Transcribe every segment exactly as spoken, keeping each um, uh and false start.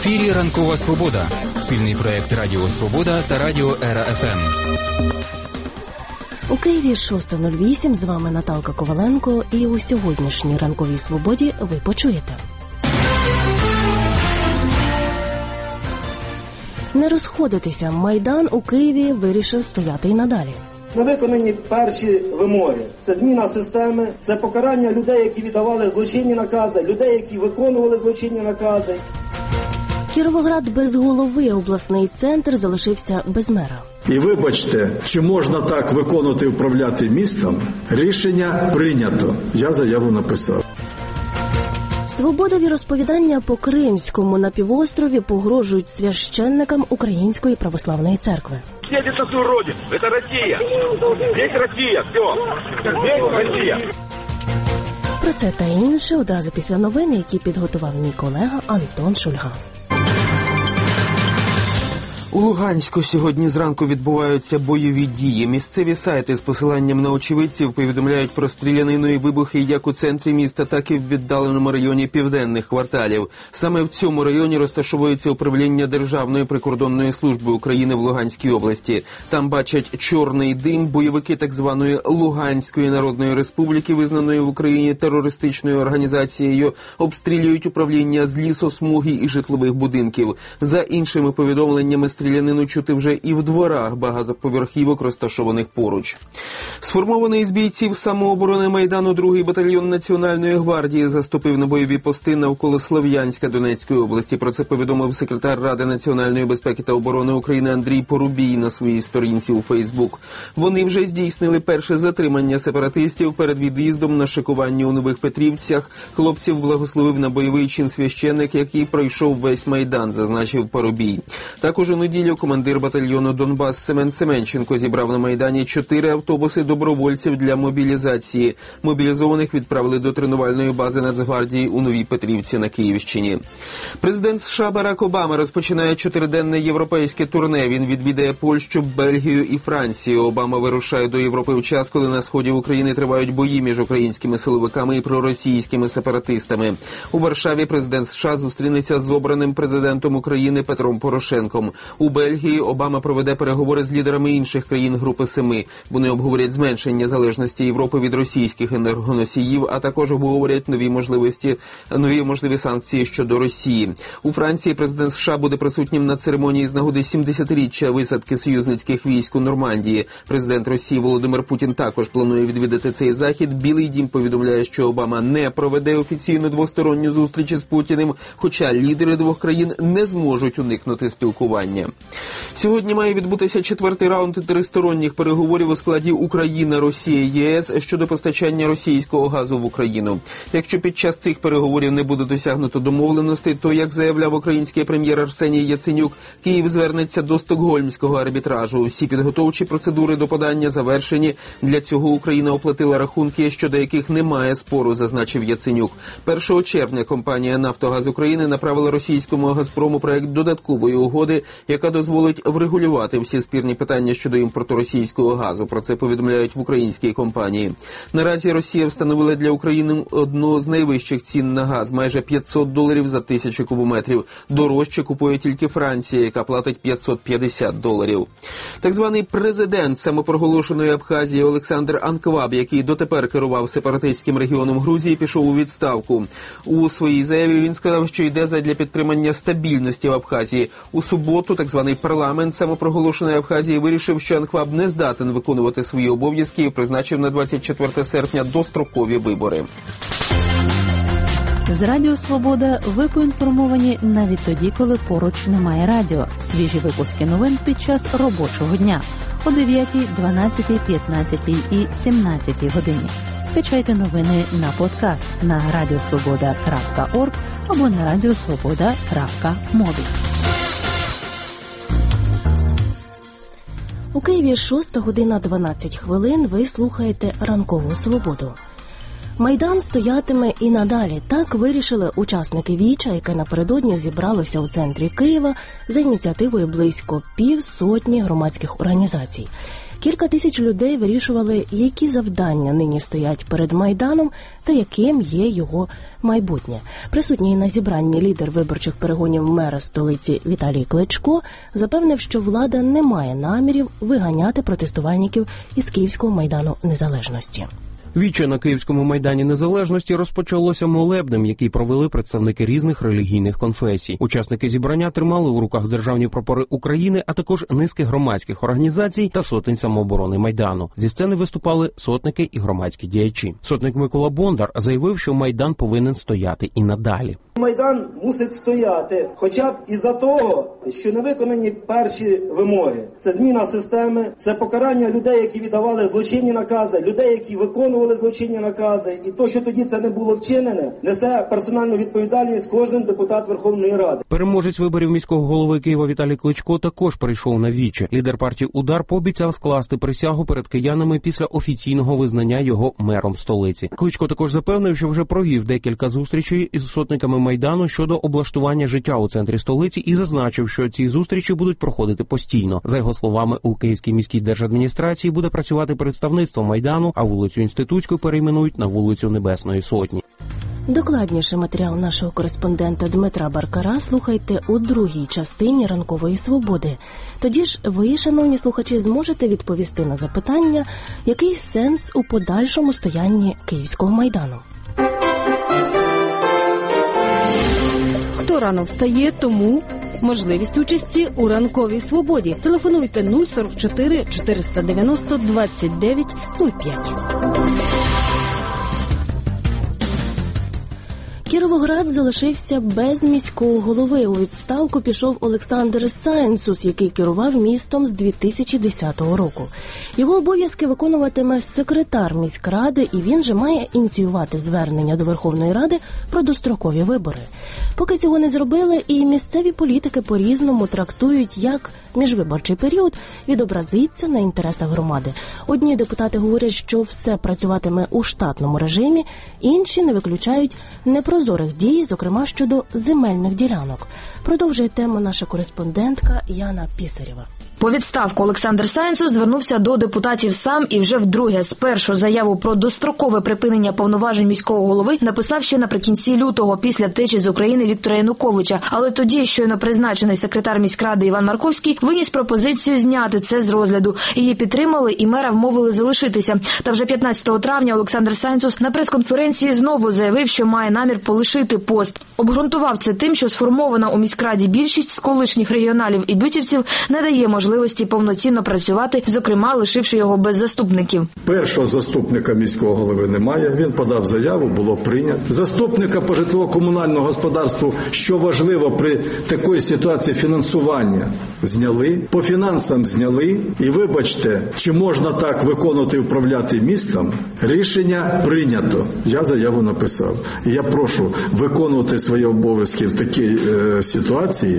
ефірі «Ранкова Свобода» – спільний проєкт Радіо Свобода та Радіо Ера Еф Ем. У Києві шоста нуль вісім, з вами Наталка Коваленко, і у сьогоднішній «Ранковій Свободі» ви почуєте. Не розходитися. Майдан у Києві вирішив стояти й надалі. Не виконані перші вимоги. Це зміна системи, це покарання людей, які віддавали злочинні накази, людей, які виконували злочинні накази. Кіровоград без голови, обласний центр залишився без мера. І вибачте, чи можна так виконувати, управляти містом? Рішення прийнято. Я заяву написав. Свобода віросповідання по Кримському на півострові погрожують священникам Української православної церкви. Это свою родину, это Россия. Здесь Россия, все. Здесь Россия. Про це та інше одразу після новин, які підготував мій колега Антон Шульга. У Луганську сьогодні зранку відбуваються бойові дії. Місцеві сайти з посиланням на очевидців повідомляють про стрілянину і вибухи як у центрі міста, так і в віддаленому районі південних кварталів. Саме в цьому районі розташовується управління Державної прикордонної служби України в Луганській області. Там бачать чорний дим. Бойовики так званої Луганської Народної Республіки, визнаної в Україні терористичною організацією, обстрілюють управління з лісосмуги і житлових будинків. За іншими повідомленнями, стрілянину чути вже і в дворах багатоповерхівок, розташованих поруч. Сформований з бійців самооборони Майдану другий батальйон Національної гвардії заступив на бойові пости навколо Слов'янська Донецької області. Про це повідомив секретар Ради національної безпеки та оборони України Андрій Порубій на своїй сторінці у Фейсбук. Вони вже здійснили перше затримання сепаратистів перед від'їздом на шикування у Нових Петрівцях. Хлопців благословив на бойовий чин священник, який пройшов весь Майдан, зазначив Порубій. Також у неділю командир батальйону «Донбас» Семен Семенченко зібрав на Майдані чотири автобуси добровольців для мобілізації. Мобілізованих відправили до тренувальної бази Нацгвардії у Новій Петрівці на Київщині. Президент США Барак Обама розпочинає чотириденне європейське турне. Він відвідає Польщу, Бельгію і Францію. Обама вирушає до Європи в час, коли на сході України тривають бої між українськими силовиками і проросійськими сепаратистами. У Варшаві президент США зустрінеться з обраним президентом України Петром Порошенком. У Бельгії Обама проведе переговори з лідерами інших країн Групи Семи. Вони обговорять зменшення залежності Європи від російських енергоносіїв, а також обговорять нові можливості, нові можливі санкції щодо Росії. У Франції президент США буде присутнім на церемонії з нагоди сімдесятиріччя висадки союзницьких військ у Нормандії. Президент Росії Володимир Путін також планує відвідати цей захід. Білий дім повідомляє, що Обама не проведе офіційну двосторонню зустріч із Путіним, хоча лідери двох країн не зможуть уникнути спілкування. Сьогодні має відбутися четвертий раунд тристоронніх переговорів у складі Україна, Росія, ЄС щодо постачання російського газу в Україну. Якщо під час цих переговорів не буде досягнуто домовленостей, то, як заявляв український прем'єр Арсеній Яценюк, Київ звернеться до Стокгольмського арбітражу. Всі підготовчі процедури до подання завершені. Для цього Україна оплатила рахунки, щодо яких немає спору, зазначив Яценюк. першого червня компанія «Нафтогаз України» направила російському «Газпрому» проект додаткової угоди, яка дозволить врегулювати всі спірні питання щодо імпорту російського газу. Про це повідомляють в українській компанії. Наразі Росія встановила для України одну з найвищих цін на газ – майже п'ятсот доларів за тисячу кубометрів. Дорожче купує тільки Франція, яка платить п'ятсот п'ятдесят доларів. Так званий президент самопроголошеної Абхазії Олександр Анкваб, який дотепер керував сепаратистським регіоном Грузії, пішов у відставку. У своїй заяві він сказав, що йде задля підтримання стабільності в Абхазії. У суботу так званий парламент самопроголошеної Абхазії вирішив, що Анкваб не здатен виконувати свої обов'язки і призначив на двадцять четверте серпня дострокові вибори. З Радіо Свобода ви поінформовані навіть тоді, коли поруч немає радіо. Свіжі випуски новин під час робочого дня о дев'ятій, дванадцятій, п'ятнадцятій і сімнадцятій годині. Скачайте новини на подкаст на радіосвобода крапка орг або на радіосвобода крапка мобі. У Києві шоста година дванадцять хвилин. Ви слухаєте «Ранкову Свободу». Майдан стоятиме і надалі. Так вирішили учасники віча, яке напередодні зібралося у центрі Києва за ініціативою близько півсотні громадських організацій. Кілька тисяч людей вирішували, які завдання нині стоять перед Майданом та яким є його майбутнє. Присутній на зібранні лідер виборчих перегонів мера столиці Віталій Кличко запевнив, що влада не має намірів виганяти протестувальників із Київського Майдану Незалежності. Віче на Київському Майдані Незалежності розпочалося молебнем, який провели представники різних релігійних конфесій. Учасники зібрання тримали у руках державні прапори України, а також низки громадських організацій та сотень самооборони Майдану. Зі сцени виступали сотники і громадські діячі. Сотник Микола Бондар заявив, що Майдан повинен стояти і надалі. Майдан мусить стояти хоча б із-за того, що не виконані перші вимоги. Це зміна системи, це покарання людей, які віддавали злочинні накази, людей, які виконували злочинні накази. І то, що тоді це не було вчинене, несе персональну відповідальність кожен депутат Верховної Ради. Переможець виборів міського голови Києва Віталій Кличко також прийшов на віче. Лідер партії «Удар» пообіцяв скласти присягу перед киянами після офіційного визнання його мером столиці. Кличко також запевнив, що вже провів декілька зустрічей із сотниками Майдану щодо облаштування життя у центрі столиці і зазначив, що ці зустрічі будуть проходити постійно. За його словами, у Київській міській держадміністрації буде працювати представництво Майдану, а вулицю Інститутську перейменують на вулицю Небесної Сотні. Докладніше матеріал нашого кореспондента Дмитра Баркара слухайте у другій частині «Ранкової свободи». Тоді ж ви, шановні слухачі, зможете відповісти на запитання, який сенс у подальшому стоянні Київського Майдану. Хто рано встає, тому можливість участі у «Ранковій свободі». Телефонуйте нуль сорок чотири чотириста дев'яносто двадцять дев'ять нуль п'ять. Кіровоград залишився без міського голови. У відставку пішов Олександр Сайнсус, який керував містом з дві тисячі десятого року. Його обов'язки виконуватиме секретар міськради, і він же має ініціювати звернення до Верховної Ради про дострокові вибори. Поки цього не зробили, і місцеві політики по-різному трактують, як міжвиборчий період відобразиться на інтересах громади. Одні депутати говорять, що все працюватиме у штатному режимі, інші не виключають непрозорих дій, зокрема щодо земельних ділянок. Продовжує тему наша кореспондентка Яна Пісарєва. По відставку Олександр Сайнсус звернувся до депутатів сам і вже вдруге. Спершу заяву про дострокове припинення повноважень міського голови написав ще наприкінці лютого, після втечі з України Віктора Януковича. Але тоді щойно призначений секретар міськради Іван Марковський виніс пропозицію зняти це з розгляду. Її підтримали і мера вмовили залишитися. Та вже п'ятнадцятого травня Олександр Сайнсус на прес-конференції знову заявив, що має намір полишити пост. Обґрунтував це тим, що сформована у міськраді більшість з колишніх регіоналів і бютівців не дає можливості можливості повноцінно працювати, зокрема, лишивши його без заступників. Першого заступника міського голови немає, він подав заяву, було прийнято. Заступника по житлово-комунальному господарству, що важливо при такій ситуації фінансування, зняли, по фінансам зняли. І вибачте, чи можна так виконувати і управляти містом? Рішення прийнято. Я заяву написав. І я прошу, виконувати свої обов'язки в такій е, ситуації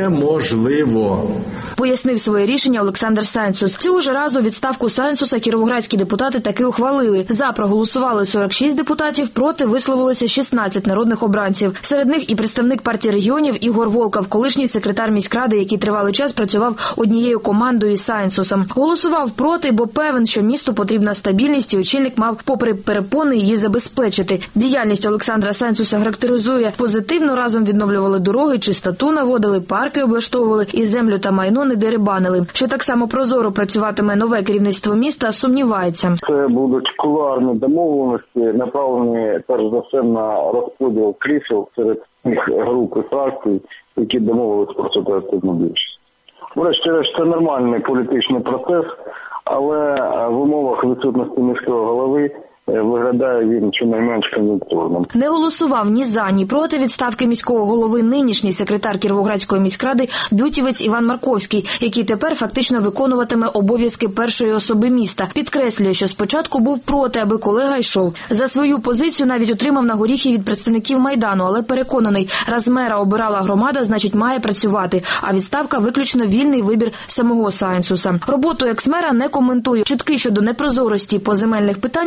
неможливо. Пояснив своє рішення Олександр Сайнсус. Цього ж разу відставку Сайнсуса кіровоградські депутати таки ухвалили. За проголосували сорок шість депутатів, проти висловилися шістнадцять народних обранців. Серед них і представник партії регіонів Ігор Волков, колишній секретар міськради, який тривалий час працював однією командою із Сайнсусом. Голосував проти, бо певен, що місту потрібна стабільність, і очільник мав, попри перепони, її забезпечити. Діяльність Олександра Сайнсуса характеризує позитивно. Разом відновлювали дороги, чистоту наводили, парки облаштовували і землю та майно не дерибанили. Що так само прозоро працюватиме нове керівництво міста, сумнівається. Це будуть кулуарні домовленості, направлені перш за все на розподіл крісел серед тих груп і фракцій, які домовились про ситуативну більшість. Врешті-решт, це нормальний політичний процес, але в умовах відсутності міського голови виглядає він щонайменш кон'юнктурним. Не голосував ні за, ні проти відставки міського голови нинішній секретар Кіровоградської міськради бютівець Іван Марковський, який тепер фактично виконуватиме обов'язки першої особи міста. Підкреслює, що спочатку був проти, аби колега йшов. За свою позицію навіть отримав на горіхи від представників Майдану, але переконаний, раз мера обирала громада, значить має працювати, а відставка виключно вільний вибір самого Сайнсуса. Роботу екс-мера не коментує. Чутки щодо непрозорості по земельних питаннях заперечує.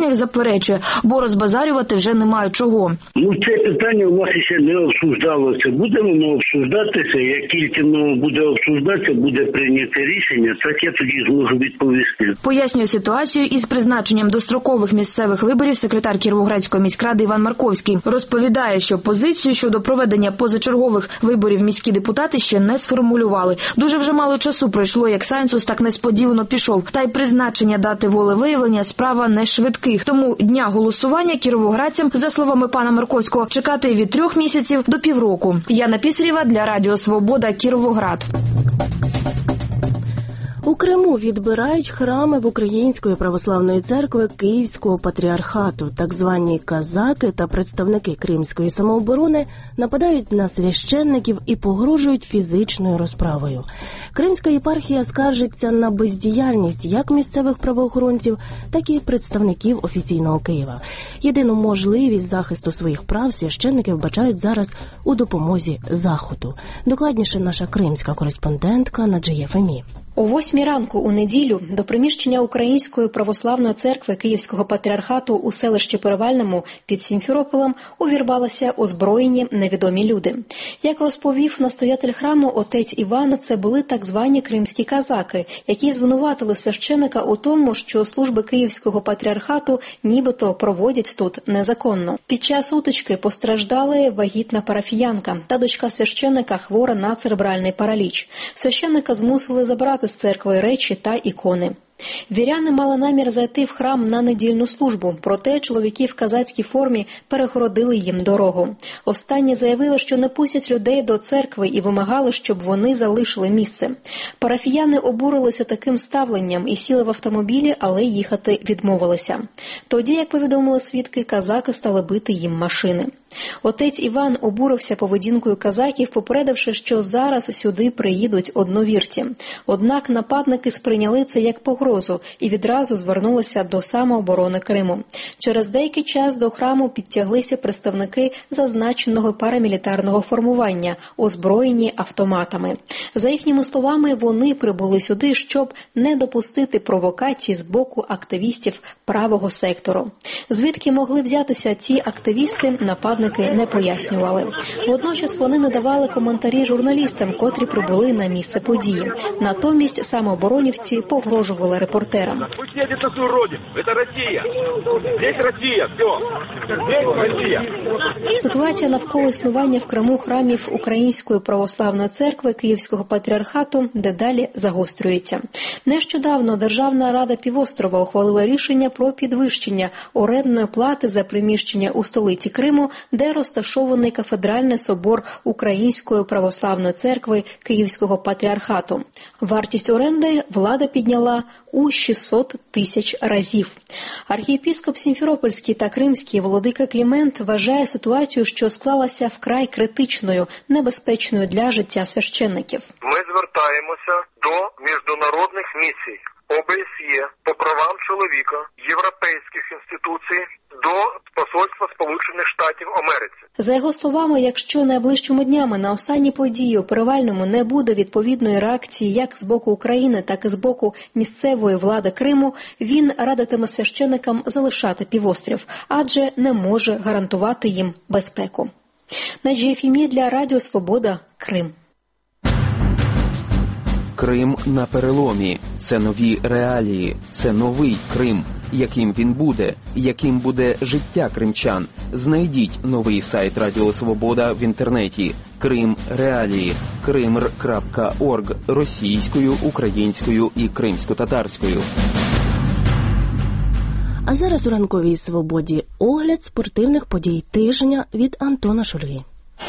заперечує, бо розбазарювати вже немає чого. Ну, це питання у вас ще не обсуждалося. Буде воно обсуждатися, як тільки воно буде обсуждатися, буде прийняте рішення, так я тоді зможу відповісти. Пояснює ситуацію із призначенням дострокових місцевих виборів секретар Кіровоградської міськради Іван Марковський. Розповідає, що позицію щодо проведення позачергових виборів міські депутати ще не сформулювали. Дуже вже мало часу пройшло, як Сайнсус так несподівано пішов. Та й призначення дати волевиявлення справа не швидких. Тому дня голосування кіровоградцям, за словами пана Марковського, чекати від трьох місяців до півроку. Яна Пісарєва для Радіо Свобода, Кіровоград. У Криму відбирають храми в Української православної церкви Київського патріархату. Так звані казаки та представники Кримської самооборони нападають на священників і погрожують фізичною розправою. Кримська єпархія скаржиться на бездіяльність як місцевих правоохоронців, так і представників офіційного Києва. Єдину можливість захисту своїх прав священники вбачають зараз у допомозі Заходу. Докладніше наша кримська кореспондентка Наджія Фемі. О восьмій ранку у неділю до приміщення Української православної церкви Київського патріархату у селищі Перевальному під Сімферополем увірвалися озброєні невідомі люди. Як розповів настоятель храму отець Іван, це були так звані кримські казаки, які звинуватили священика у тому, що служби Київського патріархату нібито проводять тут незаконно. Під час утички постраждали вагітна парафіянка та дочка священика, хвора на церебральний параліч. Священика змусили забрати з церкви речі та ікони. Віряни мали намір зайти в храм на недільну службу, проте чоловіки в казацькій формі перегородили їм дорогу. Останні заявили, що не пустять людей до церкви і вимагали, щоб вони залишили місце. Парафіяни обурилися таким ставленням і сіли в автомобілі, але їхати відмовилися. Тоді, як повідомили свідки, казаки стали бити їм машини. Отець Іван обурився поведінкою казаків, попередивши, що зараз сюди приїдуть одновірці. Однак нападники сприйняли це як погрозу і відразу звернулися до самооборони Криму. Через деякий час до храму підтяглися представники зазначеного парамілітарного формування, озброєні автоматами. За їхніми словами, вони прибули сюди, щоб не допустити провокацій з боку активістів правого сектору. Звідки могли взятися ці активісти, нападники не пояснювали. Водночас вони не давали коментарі журналістам, котрі прибули на місце події. Натомість самооборонівці погрожували репортерам. Ви сидите на свою родину. Це Росія. Здесь Росія. Все. Здесь Росія. Ситуація навколо існування в Криму храмів Української православної церкви Київського патріархату дедалі загострюється. Нещодавно Державна рада півострова ухвалила рішення про підвищення орендної плати за приміщення у столиці Криму, де розташований кафедральний собор Української православної церкви Київського патріархату. Вартість оренди влада підняла у шістсот тисяч разів. Архієпіскоп Сімферопольський та Кримський владика Клімент вважає ситуацію, що склалася вкрай критичною, небезпечною для життя священників. Ми звертаємося до міжнародних місій О Б С Є по правам чоловіка, європейських інституцій, до посольства Сполучених Штатів Америки. За його словами, якщо найближчими днями на останні події у Перевальному не буде відповідної реакції як з боку України, так і з боку місцевої влади Криму, він радитиме священикам залишати півострів, адже не може гарантувати їм безпеку. Наджія Фемі для Радіо Свобода, Крим. Крим на переломі. Це нові реалії. Це новий Крим. Яким він буде? Яким буде життя кримчан? Знайдіть новий сайт Радіо Свобода в інтернеті. Крим Реалії. кримр крапка орг. Російською, українською і кримсько-татарською. А зараз у ранковій свободі огляд спортивних подій тижня від Антона Шульги.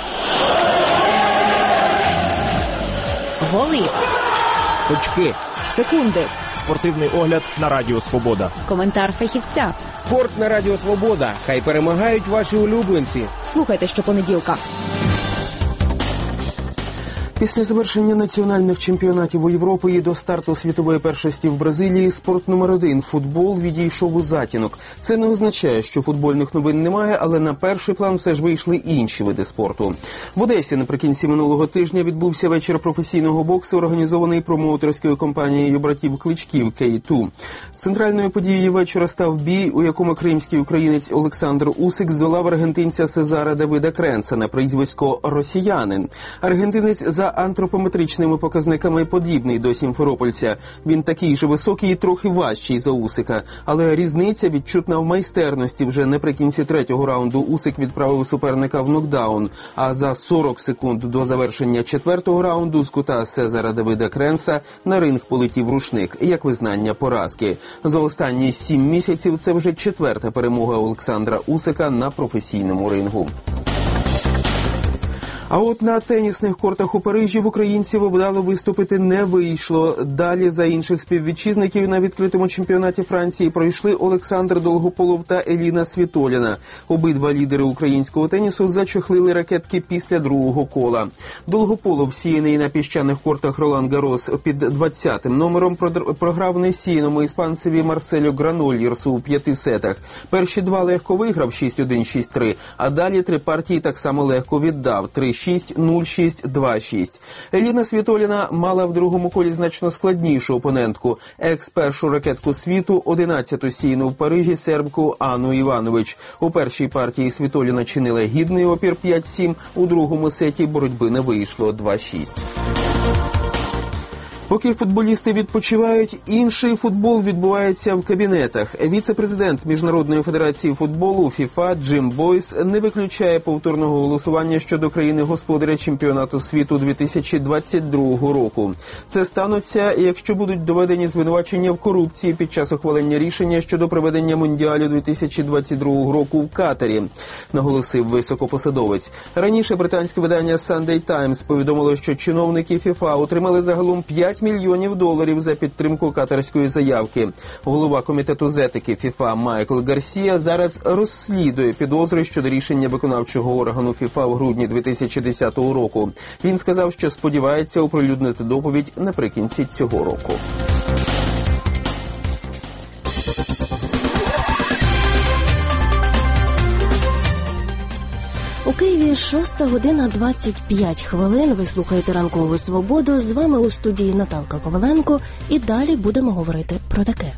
Голи. Точки. Секунди. Спортивний огляд на Радіо Свобода. Коментар фахівця. Спорт на Радіо Свобода. Хай перемагають ваші улюбленці. Слухайте щопонеділка. Після завершення національних чемпіонатів у Європі і до старту світової першості в Бразилії спорт номер один – футбол відійшов у затінок. Це не означає, що футбольних новин немає, але на перший план все ж вийшли інші види спорту. В Одесі наприкінці минулого тижня відбувся вечір професійного боксу, організований промоутерською компанією братів Кличків кей два. Центральною подією вечора став бій, у якому кримський українець Олександр Усик здолав аргентинця Сезара Давида Кренса на прізвисько «Росіянин». Аргентинець за антропометричними показниками подібний до сімферопольця. Він такий же високий і трохи важчий за Усика. Але різниця відчутна в майстерності. Вже наприкінці третього раунду Усик відправив суперника в нокдаун. А за сорок секунд до завершення четвертого раунду з кута Сезара Давида Кренса на ринг полетів рушник, як визнання поразки. За останні сім місяців це вже четверта перемога Олександра Усика на професійному рингу. А от на тенісних кортах у Парижі в українців вдало виступити не вийшло. Далі за інших співвітчизників на відкритому чемпіонаті Франції пройшли Олександр Долгополов та Еліна Світоліна. Обидва лідери українського тенісу зачохлили ракетки після другого кола. Долгополов, сіяний на піщаних кортах Ролан Гарос під двадцятим номером, програв несіяному іспанцеві Марселю Гранольєрсу у п'яти сетах. Перші два легко виграв шість один - шість три, а далі три партії так само легко віддав – три шість, нуль шість, два шість. Еліна Світоліна мала в другому колі значно складнішу опонентку. Екс-першу ракетку світу, одинадцяту сійну в Парижі сербку Анну Іванович. У першій партії Світоліна чинила гідний опір п'ять сім, у другому сеті боротьби не вийшло два шість. Поки футболісти відпочивають, інший футбол відбувається в кабінетах. Віце-президент Міжнародної федерації футболу ФІФА Джим Бойс не виключає повторного голосування щодо країни-господаря чемпіонату світу дві тисячі двадцять другого року. Це станеться, якщо будуть доведені звинувачення в корупції під час ухвалення рішення щодо проведення Мундіалю дві тисячі двадцять другого року в Катарі, наголосив високопосадовець. Раніше британське видання Sunday Times повідомило, що чиновники ФІФА отримали загалом п'ять мільйонів доларів за підтримку катарської заявки. Голова комітету з етики ФІФА Майкл Гарсія зараз розслідує підозри щодо рішення виконавчого органу ФІФА в грудні дві тисячі десятого року. Він сказав, що сподівається оприлюднити доповідь наприкінці цього року. У Києві шоста година двадцять п'ять хвилин. Ви слухаєте «Ранкову свободу». З вами у студії Наталка Коваленко. І далі будемо говорити про таке.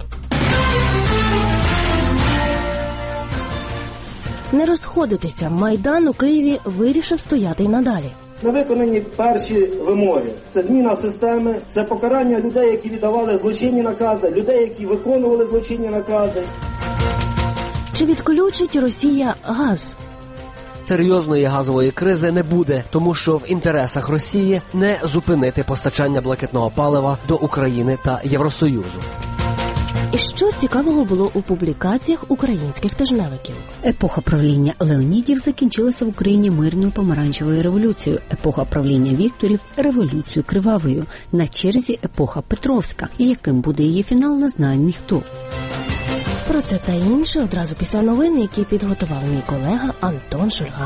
Не розходитися. Майдан у Києві вирішив стояти й надалі. Не виконані перші вимоги. Це зміна системи, це покарання людей, які віддавали злочинні накази, людей, які виконували злочинні накази. Чи відключить Росія газ? Серйозної газової кризи не буде, тому що в інтересах Росії не зупинити постачання блакитного палива до України та Євросоюзу. І що цікавого було у публікаціях українських тижневиків? Епоха правління Леонідів закінчилася в Україні мирною помаранчевою революцією. Епоха правління Вікторів – революцією кривавою. На черзі епоха Петровська. І яким буде її фінал, не знає ніхто. Про це та інше одразу після новин, які підготував мій колега Антон Шульга.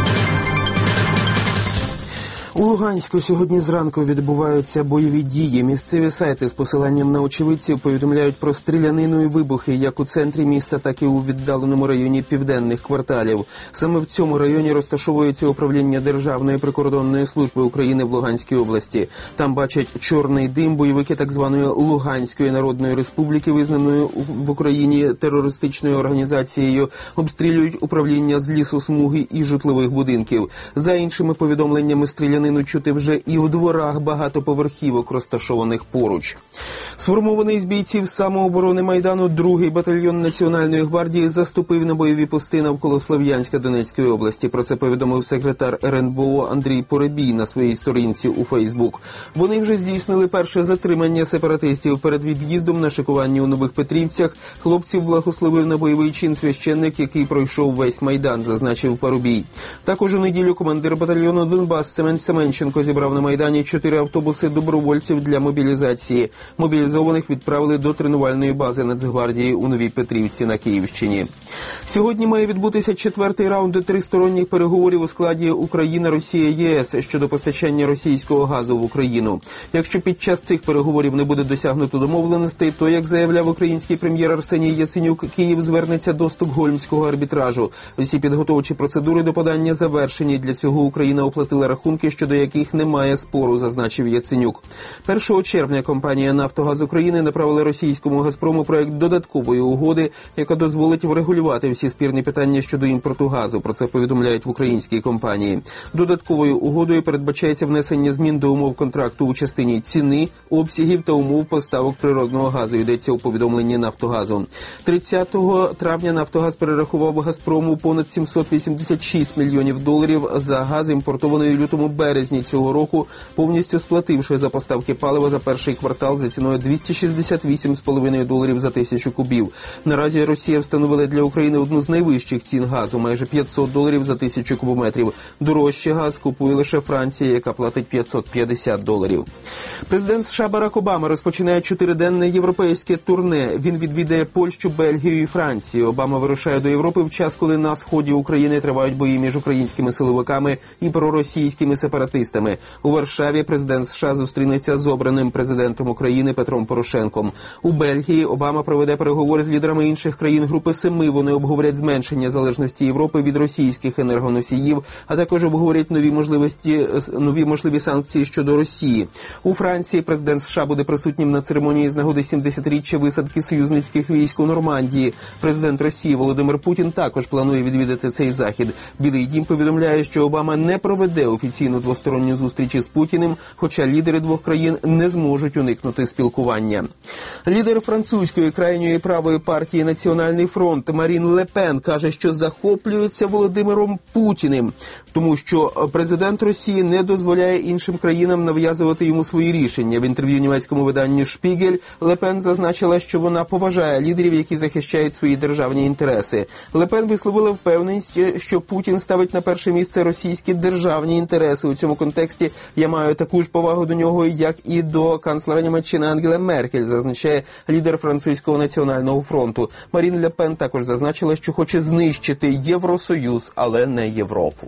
У Луганську сьогодні зранку відбуваються бойові дії. Місцеві сайти з посиланням на очевидців повідомляють про стрілянину і вибухи як у центрі міста, так і у віддаленому районі південних кварталів. Саме в цьому районі розташовується управління Державної прикордонної служби України в Луганській області. Там бачать чорний дим. Бойовики так званої Луганської Народної Республіки, визнаної в Україні терористичною організацією, обстрілюють управління з лісосмуги і житлових будинків. За іншими повідомленнями, стрілянину чути вже і у дворах багатоповерхівок, розташованих поруч. Сформований з бійців самооборони Майдану другий батальйон Національної гвардії заступив на бойові пости навколо Слов'янська Донецької області. Про це повідомив секретар ер ен бе о Андрій Поребій на своїй сторінці у Фейсбук. Вони вже здійснили перше затримання сепаратистів. Перед від'їздом на шикуванні у Нових Петрівцях хлопців благословив на бойовий чин священник, який пройшов весь Майдан, зазначив Поребій. Також у неділю командир батальйону Донбас Семен Семен Семенченко зібрав на Майдані чотири автобуси добровольців для мобілізації. Мобілізованих відправили до тренувальної бази Нацгвардії у Новій Петрівці на Київщині. Сьогодні має відбутися четвертий раунд тристоронніх переговорів у складі Україна, Росія, ЄС щодо постачання російського газу в Україну. Якщо під час цих переговорів не буде досягнуто домовленостей, то, як заявляв український прем'єр Арсеній Яценюк, Київ звернеться до Стокгольмського арбітражу. Всі підготовчі процедури до подання завершені. Для цього Україна оплатила рахунки, щодо яких немає спору, зазначив Яценюк. першого червня компанія «Нафтогаз України» направила російському «Газпрому» проект додаткової угоди, яка дозволить врегулювати всі спірні питання щодо імпорту газу. Про це повідомляють в українській компанії. Додатковою угодою передбачається внесення змін до умов контракту у частині ціни, обсягів та умов поставок природного газу, йдеться у повідомленні «Нафтогазу». тридцятого травня «Нафтогаз» перерахував «Газпрому» понад сімсот вісімдесят шість мільйонів доларів за газ, імпортований у лютому-березні цього року, повністю сплативши за поставки палива за перший квартал за ціною двісті шістдесят вісім з половиною доларів за тисячу кубів. Наразі Росія встановила для України одну з найвищих цін газу – майже п'ятсот доларів за тисячу кубометрів. Дорожче газ купує лише Франція, яка платить п'ятсот п'ятдесят доларів. Президент США Барак Обама розпочинає чотириденне європейське турне. Він відвідає Польщу, Бельгію і Францію. Обама вирушає до Європи в час, коли на сході України тривають бої між українськими силовиками і проросійськими сепаратистами. У Варшаві президент США зустрінеться з обраним президентом України Петром Порошенком. У Бельгії Обама проведе переговори з лідерами інших країн Групи Семи. Вони обговорять зменшення залежності Європи від російських енергоносіїв, а також обговорять нові можливості, нові можливі санкції щодо Росії. У Франції президент США буде присутнім на церемонії з нагоди сімдесятиріччя висадки союзницьких військ у Нормандії. Президент Росії Володимир Путін також планує відвідати цей захід. Білий дім повідомляє, що Обама не проведе офіційну двосторонню зустріч із Путіним, хоча лідери двох країн не зможуть уникнути спілкування. Лідер французької крайньої правої партії «Національний фронт» Марін Ле Пен каже, що захоплюється Володимиром Путіним, тому що президент Росії не дозволяє іншим країнам нав'язувати йому свої рішення. В інтерв'ю німецькому виданню «Шпігель» Ле Пен зазначила, що вона поважає лідерів, які захищають свої державні інтереси. Ле Пен висловила впевненість, що Путін ставить на перше місце російські державні інтереси. У цьому контексті я маю таку ж повагу до нього, як і до канцлера Німеччини Ангели Меркель, зазначає лідер французького національного фронту. Марін Ле Пен також зазначила, що хоче знищити Євросоюз, але не Європу.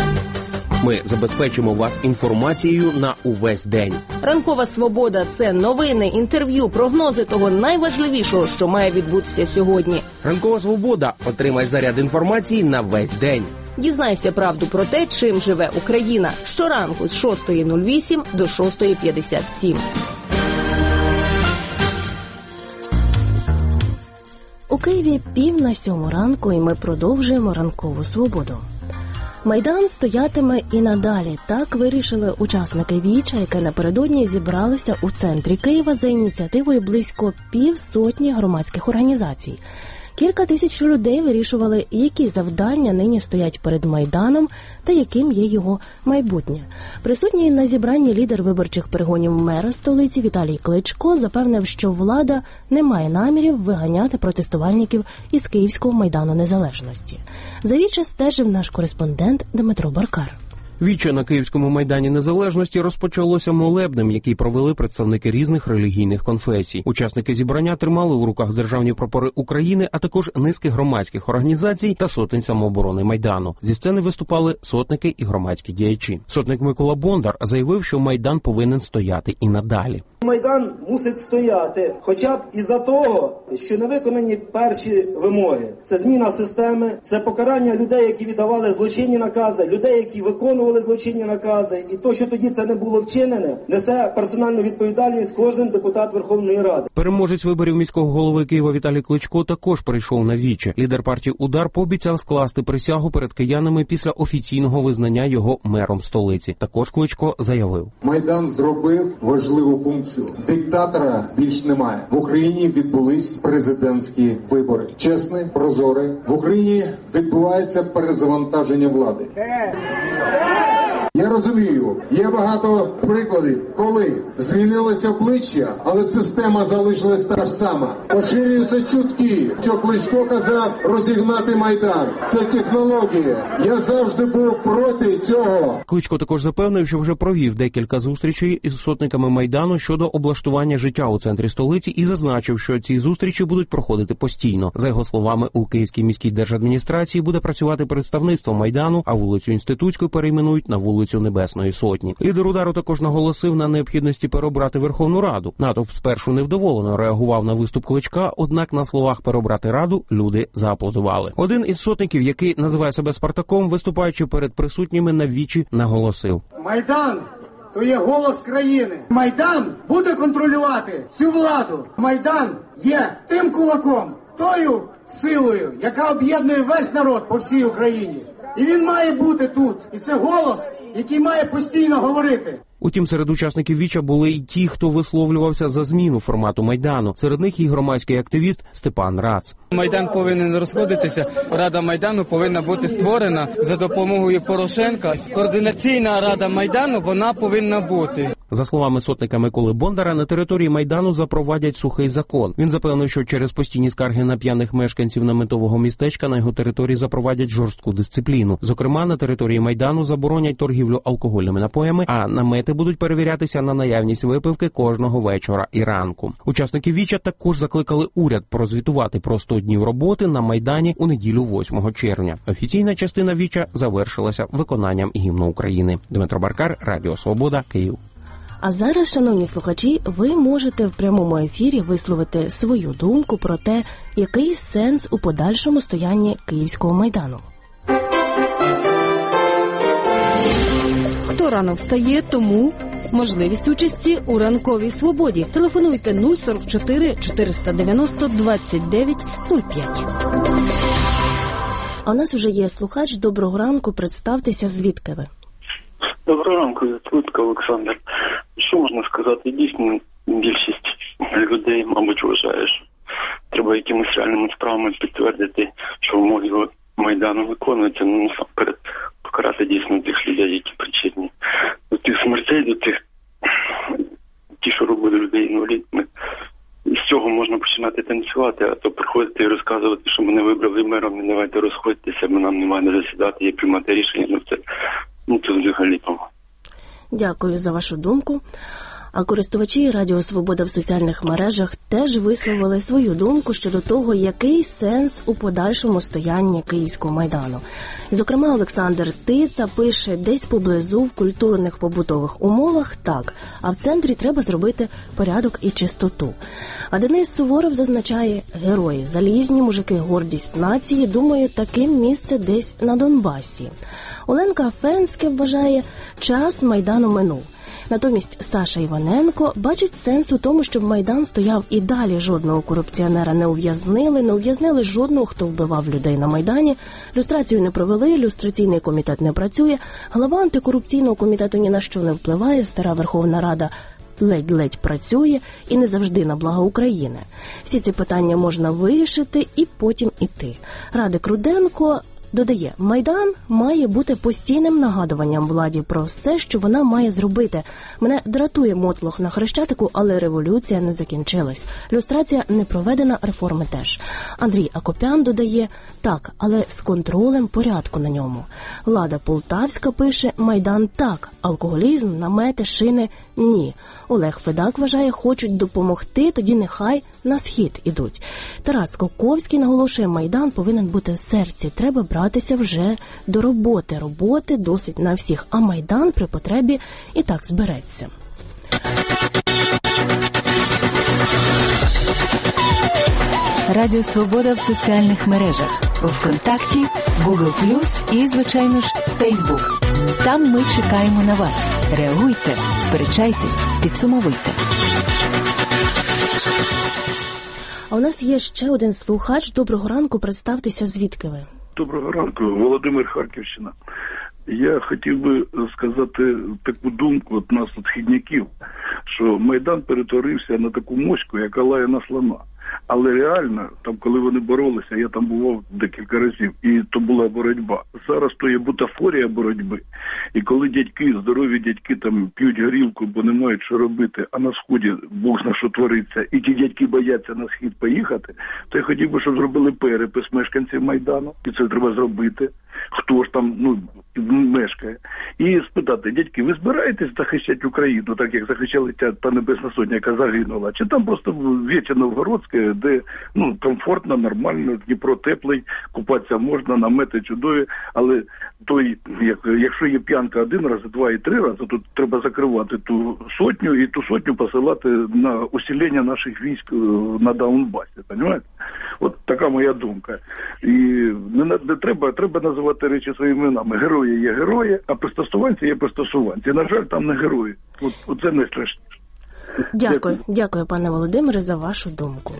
Ми забезпечимо вас інформацією на увесь день. Ранкова свобода – це новини, інтерв'ю, прогнози того найважливішого, що має відбутися сьогодні. Ранкова свобода. Отримай заряд інформації на весь день. Дізнайся правду про те, чим живе Україна. Щоранку з шостої нуль вісім до шостої п'ятдесят сім. У Києві пів на сьому ранку, і ми продовжуємо ранкову свободу. Майдан стоятиме і надалі. Так вирішили учасники віча, яке напередодні зібралося у центрі Києва за ініціативою близько півсотні громадських організацій. Кілька тисяч людей вирішували, які завдання нині стоять перед Майданом та яким є його майбутнє. Присутній на зібранні лідер виборчих перегонів мера столиці Віталій Кличко запевнив, що влада не має намірів виганяти протестувальників із Київського Майдану Незалежності. За віче стежив наш кореспондент Дмитро Баркар. Віче на Київському Майдані Незалежності розпочалося молебнем, який провели представники різних релігійних конфесій. Учасники зібрання тримали у руках державні прапори України, а також низки громадських організацій та сотень самооборони Майдану. Зі сцени виступали сотники і громадські діячі. Сотник Микола Бондар заявив, що Майдан повинен стояти і надалі. Майдан мусить стояти хоча б із-за того, що не виконані перші вимоги. Це зміна системи, це покарання людей, які віддавали злочинні накази, людей, які виконували злочинні накази. І то, що тоді це не було вчинене, несе персональну відповідальність кожен депутат Верховної Ради. Переможець виборів міського голови Києва Віталій Кличко також прийшов на віче. Лідер партії «Удар» пообіцяв скласти присягу перед киянами після офіційного визнання його мером столиці. Також Кличко заявив: Майдан зробив важливу пункцію. Диктатора більш немає. В Україні відбулись президентські вибори. Чесні, прозорі. В Україні відбувається перезавантаження влади. Я розумію, є багато прикладів, коли змінилося обличчя, але система залишилась та ж сама. Поширюються чутки, що Кличко казав розігнати Майдан. Це технологія. Я завжди був проти цього. Кличко також запевнив, що вже провів декілька зустрічей із сотниками Майдану щодо облаштування життя у центрі столиці і зазначив, що ці зустрічі будуть проходити постійно. За його словами, у Київській міській держадміністрації буде працювати представництво Майдану, а вулицю Інститутську перейменують на вулицю Небесної Сотні. Лідер удару також наголосив на необхідності переобрати Верховну Раду. Натовп спершу невдоволено реагував на виступ Кличка, однак на словах переобрати Раду люди зааплодували. Один із сотників, який називає себе Спартаком, виступаючи перед присутніми на вічі, наголосив: Майдан – то є голос країни. Майдан буде контролювати всю владу. Майдан є тим кулаком, тою силою, яка об'єднує весь народ по всій Україні. І він має бути тут. І це голос, який має постійно говорити. Утім, серед учасників віча були й ті, хто висловлювався за зміну формату Майдану. Серед них і громадський активіст Степан Рац. Майдан повинен розходитися. Рада Майдану повинна бути створена за допомогою Порошенка. Координаційна рада Майдану, вона повинна бути. За словами сотника Миколи Бондара, на території Майдану запровадять сухий закон. Він запевнив, що через постійні скарги на п'яних мешканців наметового містечка на його території запровадять жорстку дисципліну. Зокрема, на території Майдану заборонять торгівлю алкогольними напоями, а намети будуть перевірятися на наявність випивки кожного вечора і ранку. Учасники віча також закликали уряд прозвітувати про сто днів роботи на Майдані у неділю восьмого червня. Офіційна частина віча завершилася виконанням гімну України. Дмитро Баркар, Радіо Свобода, Київ. А зараз, шановні слухачі, ви можете в прямому ефірі висловити свою думку про те, який сенс у подальшому стоянні Київського Майдану. Хто рано встає, тому можливість участі у ранковій свободі. Телефонуйте нуль сорок чотири чотириста дев'яносто двадцять дев'ять нуль п'ять. А у нас вже є слухач. Доброго ранку, представтеся, звідки ви? Доброго ранку, Лутка Олександр. Що можна сказати? Дійсно, більшість людей, мабуть, вважає, що треба якимись реальними справами підтвердити, що вимоги Майдану виконуються. Ну, насамперед, покарати дійсно тих людей, які причетні до тих смертей, до тих, ті, що робили людей інвалідами. І з цього можна починати танцювати, а то приходити і розказувати, що мене вибрали мером, і давайте розходьтеся, бо нам немає де засідати і приймати рішення. Ну, це, ну, це взагалі того. Дякую за вашу думку. А користувачі Радіо Свобода в соціальних мережах теж висловили свою думку щодо того, який сенс у подальшому стоянні Київського Майдану. Зокрема, Олександр Тица пише: десь поблизу в культурних побутових умовах так, а в центрі треба зробити порядок і чистоту. А Денис Суворов зазначає: герої залізні, мужики, гордість нації, думаю, таким місце десь на Донбасі. Оленка Фенське вважає, час Майдану минув. Натомість Саша Іваненко бачить сенс у тому, щоб Майдан стояв і далі. Жодного корупціонера не ув'язнили, не ув'язнили жодного, хто вбивав людей на Майдані. Люстрацію не провели, люстраційний комітет не працює, голова антикорупційного комітету ні на що не впливає, стара Верховна Рада ледь-ледь працює і не завжди на благо України. Всі ці питання можна вирішити і потім іти. Радик Руденко додає: Майдан має бути постійним нагадуванням владі про все, що вона має зробити. Мене дратує мотлох на Хрещатику, але революція не закінчилась. Люстрація не проведена, реформи теж. Андрій Акопян додає: так, але з контролем порядку на ньому. Лада Полтавська пише: Майдан так, алкоголізм, намети, шини – ні. Олег Федак вважає: хочуть допомогти, тоді нехай на схід ідуть. Тарас Коковський наголошує: Майдан повинен бути в серці, треба братися вже до роботи. Роботи досить на всіх, а Майдан при потребі і так збереться. Радіо Свобода в соціальних мережах. ВКонтакті, Google плюс і, звичайно ж, Фейсбук. Там ми чекаємо на вас. Реагуйте, сперечайтесь, підсумовуйте. А у нас є ще один слухач. Доброго ранку, представтеся, звідки ви? Доброго ранку, Володимир, Харківщина. Я хотів би сказати таку думку от нас, от східняків, що Майдан перетворився на таку моську, яка лає на слона. Але реально, там, коли вони боролися, я там бував декілька разів, і то була боротьба. Зараз то є бутафорія боротьби. І коли дядьки, здорові дядьки там п'ють горілку, бо не мають що робити, а на Сході Бог зна що твориться, і ті дядьки бояться на Схід поїхати, то я хотів би, щоб зробили перепис мешканців Майдану, і це треба зробити. Хто ж там, ну, мешкає. І спитати, дядьки, ви збираєтесь захищати Україну, так як захищали та Небесна Сотня, яка загинула? Чи там просто Віче Новгородське, де, ну, комфортно, нормально, Дніпро теплий, купатися можна, намети чудові, але той, як, якщо є п'янка один раз, два і три рази, то треба закривати ту сотню і ту сотню посилати на усилення наших військ на Донбасі, розумієте? От така моя думка. І не, не треба, треба називати речі своїми іменами. Герої є герої, а пристосуванці є пристосуванці. На жаль, там не герої. От, от це найстрашніше. Дякую. Дякую, дякую, пане Володимире, за вашу думку.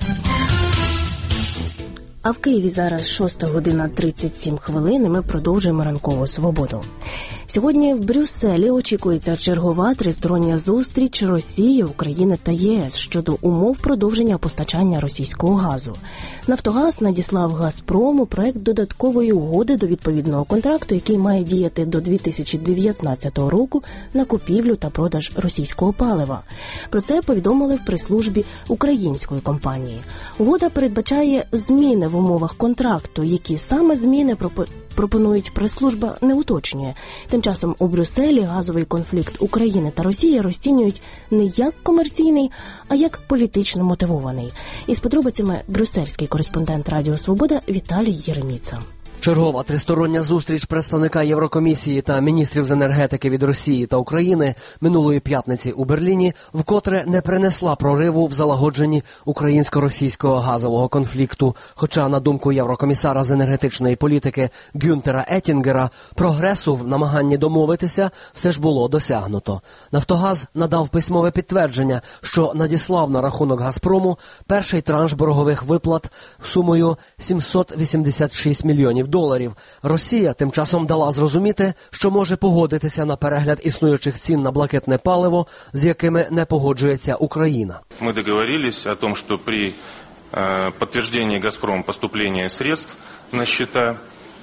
А в Києві зараз шоста година тридцять сім хвилин, і ми продовжуємо ранкову свободу. Сьогодні в Брюсселі очікується чергова тристороння зустріч Росії, України та ЄС щодо умов продовження постачання російського газу. «Нафтогаз» надіслав «Газпрому» проект додаткової угоди до відповідного контракту, який має діяти до дві тисячі дев'ятнадцятого року на купівлю та продаж російського палива. Про це повідомили в прес-службі української компанії. Угода передбачає зміни в умовах контракту, які саме зміни пропонують прес-служба, не уточнює. Тим часом у Брюсселі газовий конфлікт України та Росії розцінюють не як комерційний, а як політично мотивований. Із подробицями брюссельський кореспондент Радіо Свобода Віталій Єреміца. Чергова тристороння зустріч представника Єврокомісії та міністрів з енергетики від Росії та України минулої п'ятниці у Берліні вкотре не принесла прориву в залагодженні українсько-російського газового конфлікту. Хоча, на думку єврокомісара з енергетичної політики Гюнтера Еттінгера, прогресу в намаганні домовитися все ж було досягнуто. «Нафтогаз» надав письмове підтвердження, що надіслав на рахунок «Газпрому» перший транш боргових виплат сумою сімсот вісімдесят шість мільйонів доларів. Росія тим часом дала зрозуміти, що може погодитися на перегляд існуючих цін на блакитне паливо, з якими не погоджується Україна. Ми договорились о том, що при підтвердженні «Газпромом» поступлення средств на счета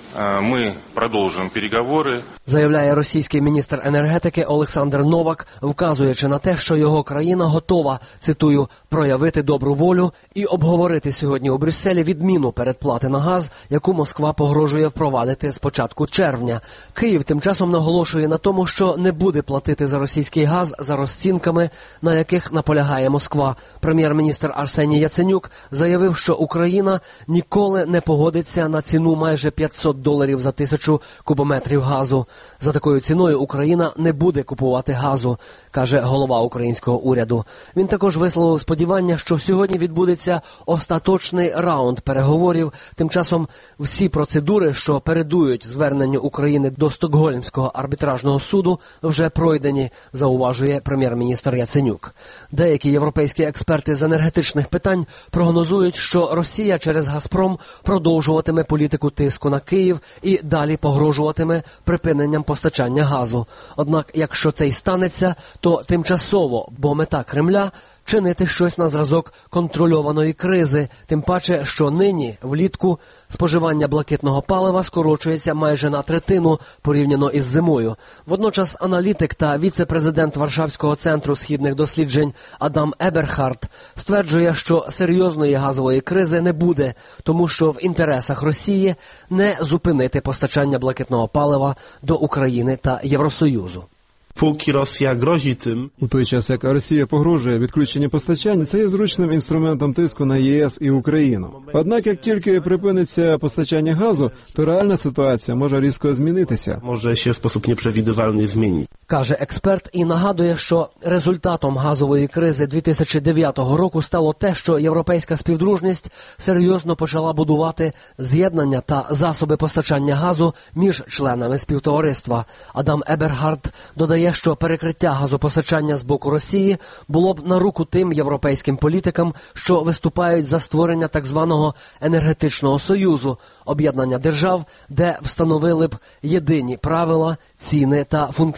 ми продовжуємо переговори. Заявляє російський міністр енергетики Олександр Новак, вказуючи на те, що його країна готова, цитую, проявити добру волю і обговорити сьогодні у Брюсселі відміну передплати на газ, яку Москва погрожує впровадити з початку червня. Київ тим часом наголошує на тому, що не буде платити за російський газ за розцінками, на яких наполягає Москва. Прем'єр-міністр Арсеній Яценюк заявив, що Україна ніколи не погодиться на ціну майже п'ятсот доларів за тисячу кубометрів газу. За такою ціною Україна не буде купувати газу, каже голова українського уряду. Він також висловив сподівання, що сьогодні відбудеться остаточний раунд переговорів. Тим часом всі процедури, що передують зверненню України до Стокгольмського арбітражного суду, вже пройдені, зауважує прем'єр-міністр Яценюк. Деякі європейські експерти з енергетичних питань прогнозують, що Росія через «Газпром» продовжуватиме політику тиску на Київ і далі погрожуватиме припиненням постачання газу. Однак, якщо це й станеться, то тимчасово, бо мета Кремля – чинити щось на зразок контрольованої кризи, тим паче, що нині, влітку, споживання блакитного палива скорочується майже на третину порівняно із зимою. Водночас аналітик та віце-президент Варшавського центру східних досліджень Адам Еберхард стверджує, що серйозної газової кризи не буде, тому що в інтересах Росії не зупинити постачання блакитного палива до України та Євросоюзу. Поки Росія грозить тим, у той час, як Росія погрожує відключення постачання, це є зручним інструментом тиску на ЄС і Україну. Однак, як тільки припиниться постачання газу, то реальна ситуація може різко змінитися. Може ще в спосіб непредвидувальний змінити. Каже експерт і нагадує, що результатом газової кризи дві тисячі дев'ятого року стало те, що європейська співдружність серйозно почала будувати з'єднання та засоби постачання газу між членами співтовариства. Адам Еберхард додає, що перекриття газопостачання з боку Росії було б на руку тим європейським політикам, що виступають за створення так званого енергетичного союзу, об'єднання держав, де встановили б єдині правила, ціни та функціонування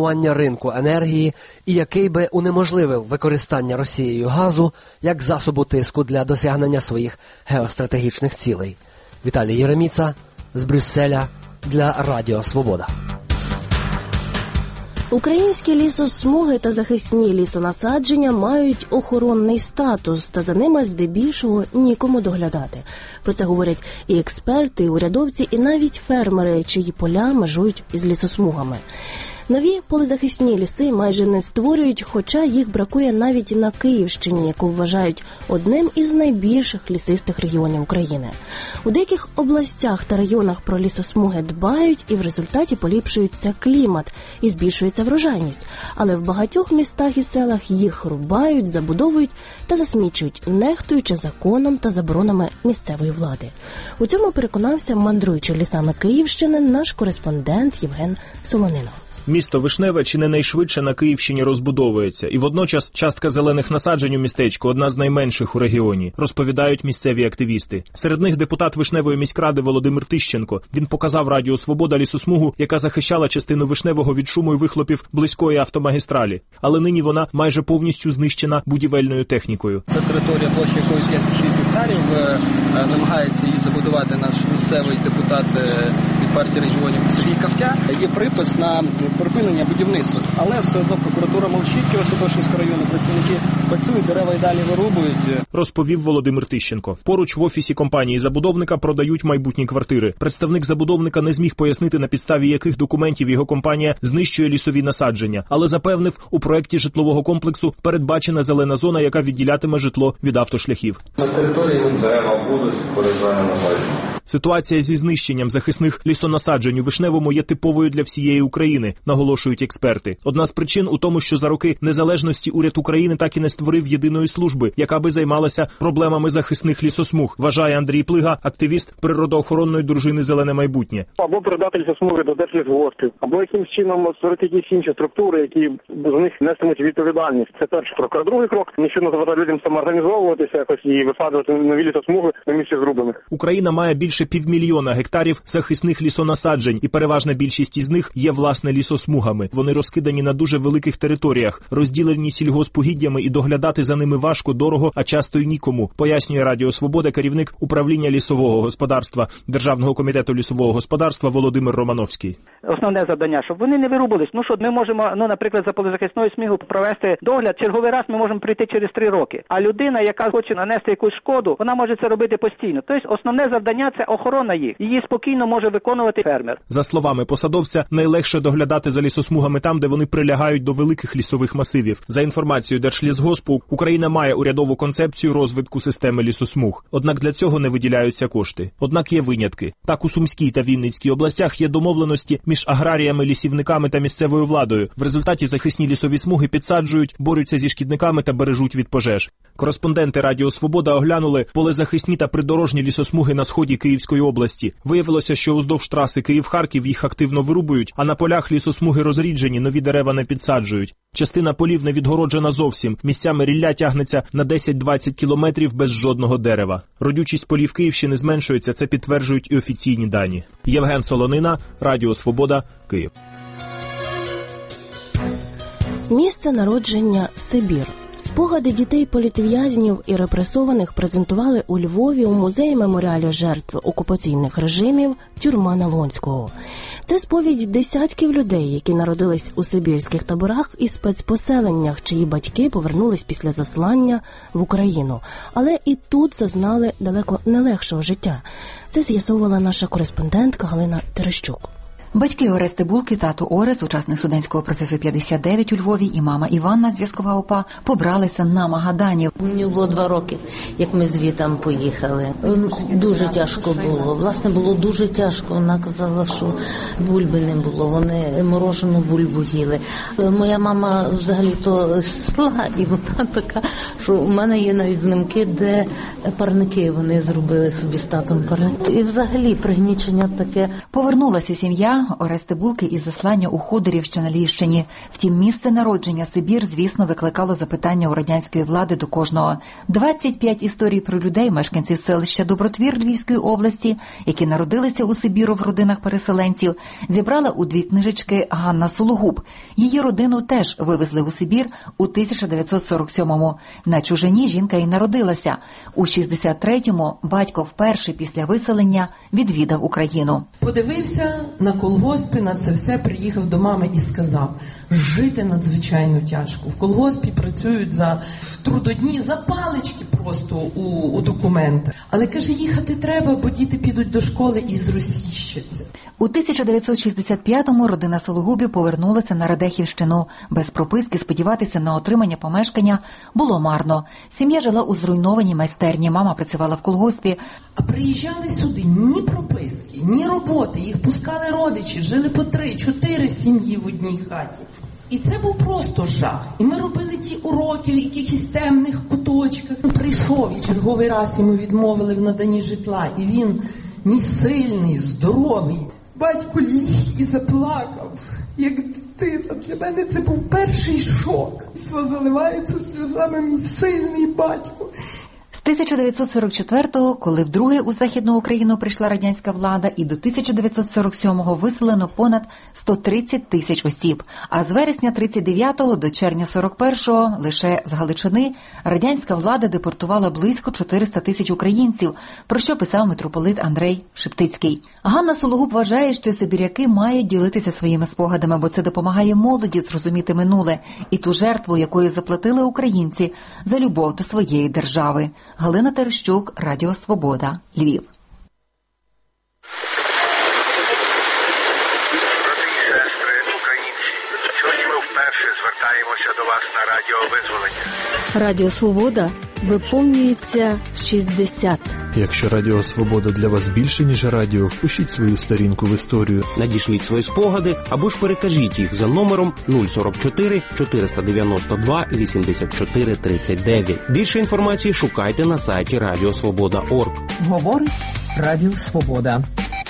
формування ринку енергії і який би унеможливив використання Росією газу як засобу тиску для досягнення своїх геостратегічних цілей. Віталій Єреміца з Брюсселя для Радіо Свобода. Українські лісосмуги та захисні лісонасадження мають охоронний статус, та за ними здебільшого нікому доглядати. Про це говорять і експерти, і урядовці, і навіть фермери, чиї поля межують із лісосмугами. Нові полезахисні ліси майже не створюють, хоча їх бракує навіть на Київщині, яку вважають одним із найбільших лісистих регіонів України. У деяких областях та районах про лісосмуги дбають, і в результаті поліпшується клімат і збільшується врожайність. Але в багатьох містах і селах їх рубають, забудовують та засмічують, нехтуючи законом та заборонами місцевої влади. У цьому переконався, мандруючи лісами Київщини, наш кореспондент Євген Солонинов. Місто Вишневе чи не найшвидше на Київщині розбудовується, і водночас частка зелених насаджень у містечку одна з найменших у регіоні, розповідають місцеві активісти. Серед них депутат Вишневої міськради Володимир Тищенко. Він показав Радіо Свобода лісосмугу, яка захищала частину Вишневого від шуму і вихлопів близької автомагістралі. Але нині вона майже повністю знищена будівельною технікою. Це територія, площа якої п'ять шість гектарів, намагається її забудувати наш місцевий депутат від партії регіонів Сергій Кавтя. Є припис на припинення будівництва. Але все одно прокуратура мовчить, Кіровоградського району працівники працюють, дерева й далі вирубують. Розповів Володимир Тищенко. Поруч в офісі компанії-забудовника продають майбутні квартири. Представник забудовника не зміг пояснити, на підставі яких документів його компанія знищує лісові насадження, але запевнив, у проєкті житлового комплексу передбачена зелена зона, яка відділятиме житло від автошляхів. На території дерева будуть, порізаємо насадження. Ситуація зі знищенням захисних лісонасаджень у Вишневому є типовою для всієї України, наголошують експерти. Одна з причин у тому, що за роки незалежності уряд України так і не створив єдиної служби, яка би займалася проблемами захисних лісосмуг, вважає Андрій Плига, активіст природоохоронної дружини «Зелене майбутнє». Або передати лісосмуги до держлісгоспів, або якимось чином створити якісь інші структури, які з них нестимуть відповідальність. Це перший крок. А другий крок – нічого не заважає людям самоорганізовуватися якось і висаджувати нові лісосмуги на місці зрубаних. Україна має більше півмільйона гектарів захисних лісонасаджень, і переважна більшість із них є, власне, лісосмугами. Вони розкидані на дуже великих територіях, розділені сільгоспугіддями, і доглядати за ними важко, дорого, а часто й нікому, пояснює Радіо Свобода керівник управління лісового господарства Державного комітету лісового господарства Володимир Романовський. Основне завдання, щоб вони не вирубались. Ну що, ми можемо, ну, наприклад, за полезахисною смугою провести догляд. Черговий раз ми можемо прийти через три роки. А людина, яка хоче нанести якусь шкоду, вона може це робити постійно. Тобто основне завдання – це охорона їх. Її спокійно може виконувати фермер. За словами посадовця, найлегше доглядати за лісосмугами там, де вони прилягають до великих лісових масивів. За інформацією Держлісгоспу, Україна має урядову концепцію розвитку системи лісосмуг. Однак для цього не виділяються кошти. Однак є винятки. Так, у Сумській та Вінницькій областях є домовленості між аграріями, лісівниками та місцевою владою. В результаті захисні лісові смуги підсаджують, борються зі шкідниками та бережуть від пожеж. Кореспонденти Радіо Свобода оглянули полезахисні та придорожні лісосмуги на сході Київської області. Виявилося, що уздовж траси Київ-Харків їх активно вирубують, а на полях лісосмуги розріджені, нові дерева не підсаджують. Частина полів не відгороджена зовсім. Місцями рілля тягнеться на десять-двадцять кілометрів без жодного дерева. Родючість полів Київщини зменшується, це підтверджують і офіційні дані. Євген Солонина, Радіо Свобода, Київ. Місце народження – Сибір. Спогади дітей-політв'язнів і репресованих презентували у Львові у музеї-меморіалі жертв окупаційних режимів «Тюрма Налонського». Це сповідь десятків людей, які народились у сибірських таборах і спецпоселеннях, чиї батьки повернулись після заслання в Україну. Але і тут зазнали далеко не легшого життя. Це з'ясовувала наша кореспондентка Галина Терещук. Батьки Орести Булки, тато Орес, учасник студентського процесу п'ятдесят дев'ять у Львові, і мама Іванна, зв'язкова ОПА, побралися на Магадані. Мені було два роки, як ми звідти поїхали. Дуже тяжко було. Власне, було дуже тяжко. Вона казала, що бульби не було. Вони морожену бульбу їли. Моя мама взагалі-то з села, і вона така, що у мене є навіть знимки, де парники вони зробили собі з татом парники. І взагалі пригнічення таке. Повернулася сім'я ім'я Орести Булки із заслання у Ходорів, що на Львівщині. Втім, місце народження Сибір, звісно, викликало запитання у радянської влади до кожного. двадцять п'ять історій про людей, мешканців селища Добротвір Львівської області, які народилися у Сибіру в родинах переселенців, зібрала у дві книжечки Ганна Сологуб. Її родину теж вивезли у Сибір у тисяча дев'ятсот сорок сьомому. На чужині жінка і народилася. У шістдесят третьому батько вперше після виселення відвідав Україну. Подивився на колгоспи, на це все, приїхав до мами і сказав: жити надзвичайно тяжко. В колгоспі працюють за трудодні, за палички просто у, у документах. Але, каже, їхати треба, бо діти підуть до школи і зросійщаться. У тисяча дев'ятсот шістдесят п'ятому родина Сологубів повернулася на Радехівщину. Без прописки сподіватися на отримання помешкання було марно. Сім'я жила у зруйнованій майстерні, мама працювала в колгоспі. А приїжджали сюди ні прописки, ні роботи, їх пускали родичі, жили по три-чотири сім'ї в одній хаті. І це був просто жах. І ми робили ті уроки в якихось темних куточках. Він прийшов, і черговий раз йому відмовили в наданні житла. І він ні сильний, здоровий. Батько ліг і заплакав, як дитина. Для мене це був перший шок. Заливається сльозами мій сильний батько. З тисяча дев'ятсот сорок четвертого, коли вдруге у Західну Україну прийшла радянська влада, і до тисяча дев'ятсот сорок сьомого виселено понад сто тридцять тисяч осіб. А з вересня тридцять дев'ятого до червня сорок першого лише з Галичини радянська влада депортувала близько чотириста тисяч українців, про що писав митрополит Андрей Шептицький. Ганна Сологуб вважає, що сибіряки мають ділитися своїми спогадами, бо це допомагає молоді зрозуміти минуле і ту жертву, якою заплатили українці за любов до своєї держави. Галина Терещук, Радіо Свобода, Львів. Брати і сестри, українці, сьогодні ми вперше звертаємося до вас на Радіо Визволення. Радіо Свобода виповнюється шістдесят. Якщо Радіо Свобода для вас більше, ніж радіо, впишіть свою сторінку в історію. Надішліть свої спогади або ж перекажіть їх за номером нуль сорок чотири чотириста дев'яносто два вісімдесят чотири тридцять дев'ять. Більше інформації шукайте на сайті радіо свобода крапка орг. Говорить Радіо Свобода.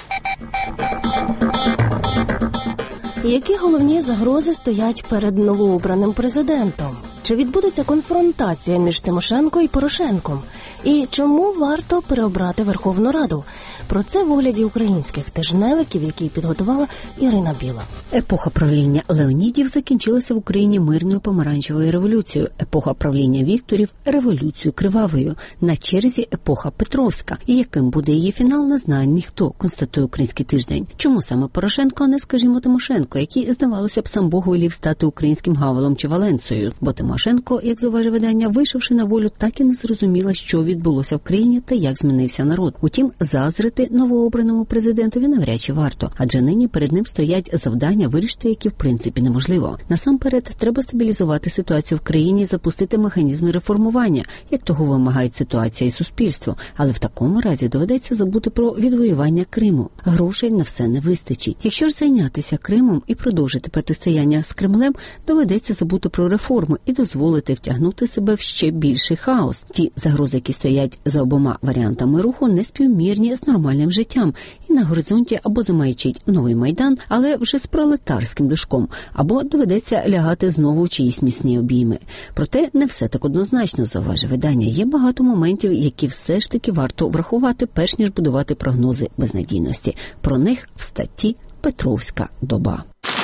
Які головні загрози стоять перед новообраним президентом? Чи відбудеться конфронтація між Тимошенко і Порошенком? І чому варто переобрати Верховну Раду? Про це в огляді українських тижневиків, які підготувала Ірина Біла. Епоха правління Леонідів закінчилася в Україні мирною помаранчевою революцією. Епоха правління Вікторів – революцією кривавою. На черзі епоха Петровська. І яким буде її фінал, не знає ніхто, констатує Український тиждень. Чому саме Порошенко, а не, скажімо, Тимошенко, який, здавалося б, сам Бог велів стати українським Гавелом чи Валенсою? Бо Тимошенко, як зауважує видання, вийшовши на волю, так і не зрозуміла, що відбулося в країні та як змінився народ. Утім, заздрити новообраному президентові навряд чи варто, адже нині перед ним стоять завдання, вирішити які в принципі неможливо. Насамперед, треба стабілізувати ситуацію в країні, запустити механізми реформування, як того вимагають ситуація і суспільство. Але в такому разі доведеться забути про відвоювання Криму. Грошей на все не вистачить. Якщо ж зайнятися Кримом і продовжити протистояння з Кремлем, доведеться забути про реформи і дозволити втягнути себе в ще більший хаос. Ті загрози, які стоять за обома варіантами руху, не співмірні з нормальним життям. І на горизонті або замаячить новий Майдан, але вже з пролетарським душком, або доведеться лягати знову в чиїсь міцні обійми. Проте не все так однозначно, зауважує видання. Є багато моментів, які все ж таки варто врахувати, перш ніж будувати прогнози безнадійності. Про них в статті «Петровська доба».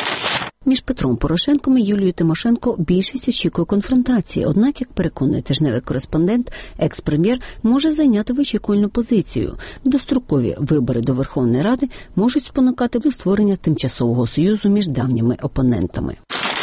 Між Петром Порошенком і Юлією Тимошенко більшість очікує конфронтації. Однак, як переконує тижневий кореспондент, екс-прем'єр може зайняти вичікувальну позицію. Дострокові вибори до Верховної Ради можуть спонукати до створення тимчасового союзу між давніми опонентами.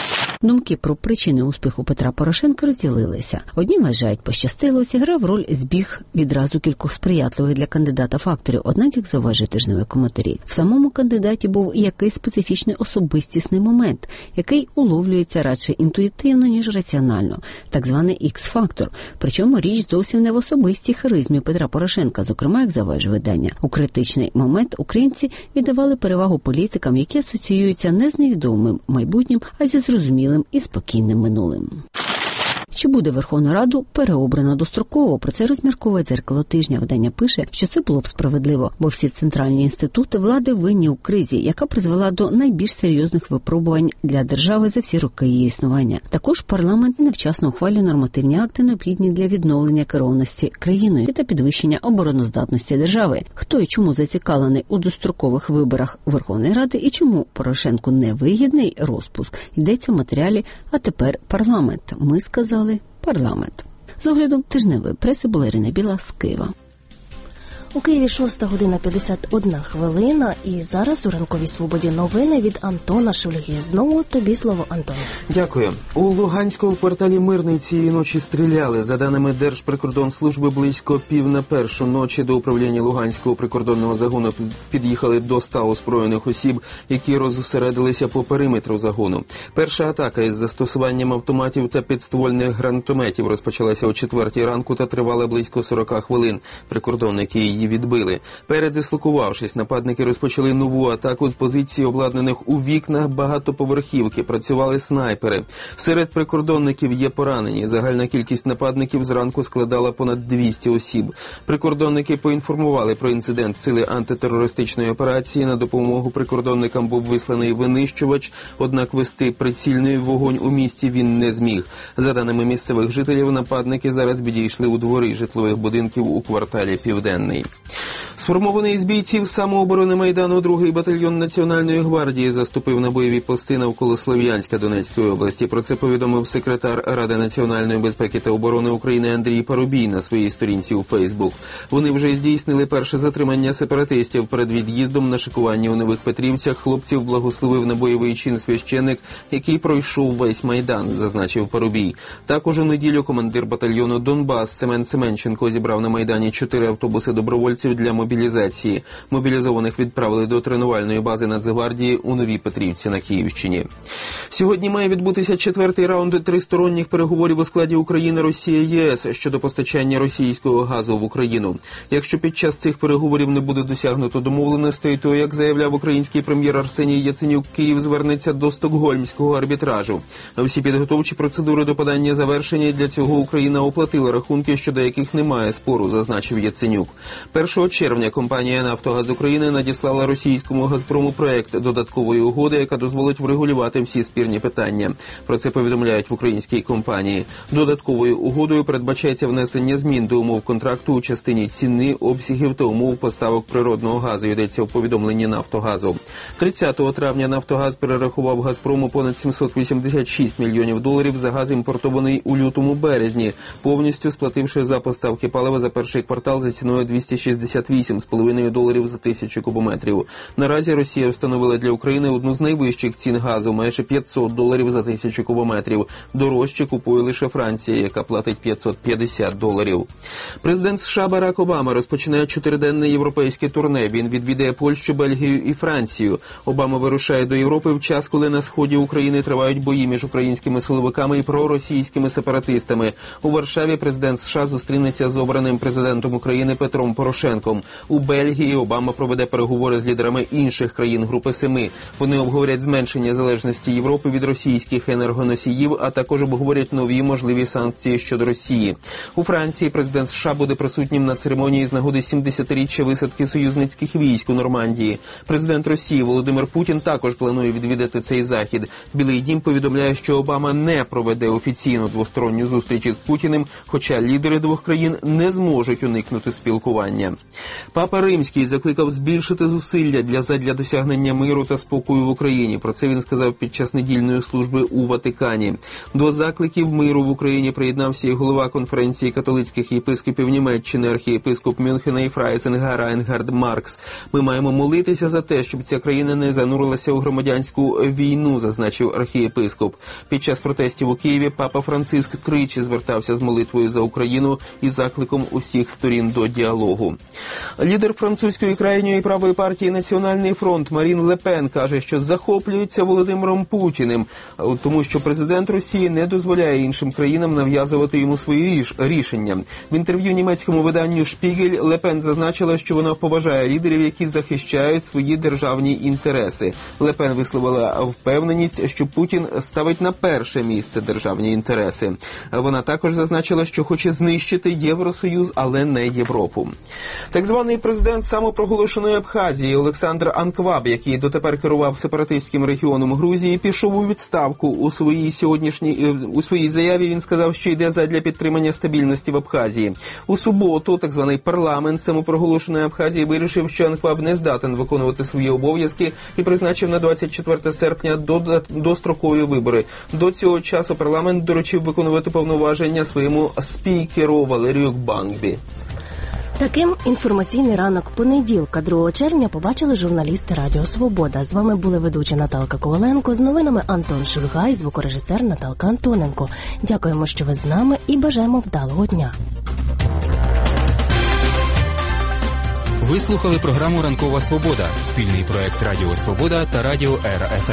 Думки про причини успіху Петра Порошенка розділилися. Одні вважають, пощастило, зіграв роль збіг відразу кількох сприятливих для кандидата факторів. Однак, як зауважує тижневі коментарі, в самому кандидаті був якийсь специфічний особистісний момент, який уловлюється радше інтуїтивно, ніж раціонально. Так званий ікс-фактор. Причому річ зовсім не в особистій харизмі Петра Порошенка. Зокрема, як зауважує видання, у критичний момент українці віддавали перевагу політикам, які асоціюються не з невідомим майбутнім, а зі зрозумілим і спокійним минулим. Чи буде Верховна Раду переобрана достроково? Про це розмірковує «Дзеркало тижня». Видання пише, що це було б справедливо, бо всі центральні інститути влади винні у кризі, яка призвела до найбільш серйозних випробувань для держави за всі роки її існування. Також парламент невчасно ухвалює нормативні акти, необхідні для відновлення керованості країною та підвищення обороноздатності держави. Хто і чому зацікавлений у дострокових виборах Верховної Ради і чому Порошенку невигідний розпуск, йдеться в матеріалі «А тепер парламент». Ми сказали парламент. З оглядом тижневої преси була Ірина Біла з Києва. У Києві шоста година п'ятдесят одна хвилина, і зараз у ранковій свободі новини від Антона Шульги. Знову тобі слово, Антон. Дякую. У Луганському кварталі Мирний цієї ночі стріляли. За даними Держприкордонслужби, близько пів на першу ночі до управління Луганського прикордонного загону під'їхали до ста озброєних осіб, які розосередилися по периметру загону. Перша атака із застосуванням автоматів та підствольних гранатометів розпочалася о четвертій ранку та тривала близько сорока хвилин. Прикордонники її відбили. Передислокувавшись, нападники розпочали нову атаку з позицій, обладнаних у вікнах багатоповерхівки. Працювали снайпери. Серед прикордонників є поранені. Загальна кількість нападників зранку складала понад двісті осіб. Прикордонники поінформували про інцидент сили антитерористичної операції. На допомогу прикордонникам був висланий винищувач, однак вести прицільний вогонь у місті він не зміг. За даними місцевих жителів, нападники зараз підійшли у двори житлових будинків у кварталі Південний. Сформований з бійців самооборони Майдану другий батальйон Національної гвардії заступив на бойові пости навколо Слов'янська Донецької області. Про це повідомив секретар Ради національної безпеки та оборони України Андрій Парубій на своїй сторінці у Фейсбук. Вони вже здійснили перше затримання сепаратистів. Перед від'їздом на шикуванні у Нових Петрівцях хлопців благословив на бойовий чин священик, який пройшов весь Майдан, зазначив Парубій. Також у неділю командир батальйону Донбас Семен Семенченко зібрав на Майдані чотири автобуси добровольців для мобілізації. Мобілізованих відправили до тренувальної бази Нацгвардії у Новій Петрівці на Київщині. Сьогодні має відбутися четвертий раунд тристоронніх переговорів у складі України, Росії, ЄС щодо постачання російського газу в Україну. Якщо під час цих переговорів не буде досягнуто домовленостей, то, як заявляв український прем'єр Арсеній Яценюк, Київ звернеться до Стокгольмського арбітражу. Всі підготовчі процедури до подання завершені. Для цього Україна оплатила рахунки, щодо яких немає спору, зазначив Яценюк. першого червня компанія «Нафтогаз України» надіслала російському «Газпрому» проект додаткової угоди, яка дозволить врегулювати всі спірні питання. Про це повідомляють в українській компанії. Додатковою угодою передбачається внесення змін до умов контракту у частині ціни, обсягів та умов поставок природного газу, йдеться в повідомленні «Нафтогазу». тридцятого травня «Нафтогаз» перерахував «Газпрому» понад сімсот вісімдесят шість мільйонів доларів за газ, імпортований у лютому-березні, повністю сплативши за поставки палива за перший квартал за ціною двісті шістдесят вісім з половиною доларів за тисячу кубометрів. Наразі Росія встановила для України одну з найвищих цін газу – майже п'ятсот доларів за тисячу кубометрів. Дорожче купує лише Франція, яка платить п'ятсот п'ятдесят доларів. Президент США Барак Обама розпочинає чотириденне європейське турне. Він відвідає Польщу, Бельгію і Францію. Обама вирушає до Європи в час, коли на сході України тривають бої між українськими силовиками і проросійськими сепаратистами. У Варшаві президент США зустрінеться з обраним президентом України Петром Порошенком. У Бельгії Обама проведе переговори з лідерами інших країн Групи Семи. Вони обговорять зменшення залежності Європи від російських енергоносіїв, а також обговорять нові можливі санкції щодо Росії. У Франції президент США буде присутнім на церемонії з нагоди сімдесятиріччя висадки союзницьких військ у Нормандії. Президент Росії Володимир Путін також планує відвідати цей захід. Білий дім повідомляє, що Обама не проведе офіційну двосторонню зустріч із Путіним, хоча лідери двох країн не зможуть уникнути спілкування. Папа Римський закликав збільшити зусилля для задля досягнення миру та спокою в Україні. Про це він сказав під час недільної служби у Ватикані. До закликів миру в Україні приєднався і голова конференції католицьких єпископів Німеччини, архієпископ Мюнхена і Фрайсенга Райнгард Маркс. Ми маємо молитися за те, щоб ця країна не занурилася у громадянську війну, зазначив архієпископ. Під час протестів у Києві папа Франциск тричі звертався з молитвою за Україну і закликом усіх сторін до діалогу. Лідер французької крайньої правої партії «Національний фронт» Марін Ле Пен каже, що захоплюється Володимиром Путіним, тому що президент Росії не дозволяє іншим країнам нав'язувати йому свої рішення. В інтерв'ю німецькому виданню «Шпігель» Ле Пен зазначила, що вона поважає лідерів, які захищають свої державні інтереси. Ле Пен висловила впевненість, що Путін ставить на перше місце державні інтереси. Вона також зазначила, що хоче знищити Євросоюз, але не Європу. Так званий президент самопроголошеної Абхазії Олександр Анкваб, який дотепер керував сепаратистським регіоном Грузії, пішов у відставку. У своїй сьогоднішній у своїй заяві він сказав, що йде задля підтримання стабільності в Абхазії. У суботу так званий парламент самопроголошеної Абхазії вирішив, що Анкваб не здатен виконувати свої обов'язки і призначив на двадцять четверте серпня до дострокові вибори. До цього часу парламент доручив виконувати повноваження своєму спікеру Валерію Гбангбі. Таким інформаційний ранок понеділка, другого червня, побачили журналісти Радіо Свобода. З вами були ведучі Наталка Коваленко, з новинами Антон Шульгай, звукорежисер Наталка Антоненко. Дякуємо, що ви з нами, і бажаємо вдалого дня. Ви слухали програму «Ранкова Свобода» – спільний проект Радіо Свобода та Радіо Р Ф М.